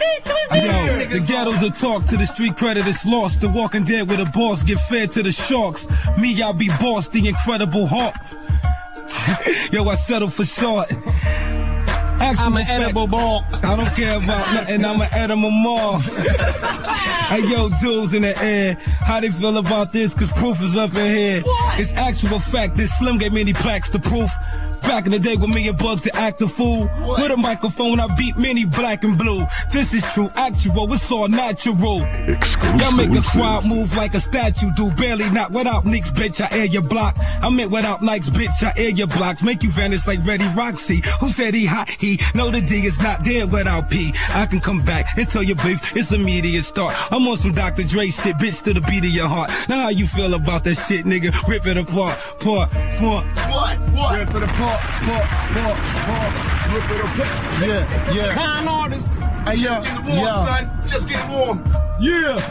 Yo, the ghettos will talk to the street credit is lost. The Walking Dead with a boss get fed to the sharks. Me, I'll be boss, the Incredible Hulk. Yo, I settle for short. I'm an edible ball. I don't care about nothing, I'm an edible mall. Hey, yo, dudes in the air, how they feel about this? Cause proof is up in here. It's actual fact, this Slim gave me any plaques to proof. Back in the day with me and Bugs to act a fool. With a microphone, I beat many black and blue. This is true, actual, it's all natural. Y'all make a crowd move like a statue do. Barely not without Nicks, bitch, I air your block. I meant without Nikes, bitch, I air your blocks. Make you vanish like Reddy Roxy. Who said he hot? He know the D is not there without P. I can come back and tell your beef, it's immediate start. I'm on some Dr. Dre shit, bitch, to the beat of your heart. Now how you feel about that shit, nigga? Rip it apart, part. What? Rip it apart. Rip it apart. Yeah. Con artist. Hey, Just getting warm, son. Just getting warm. Yeah.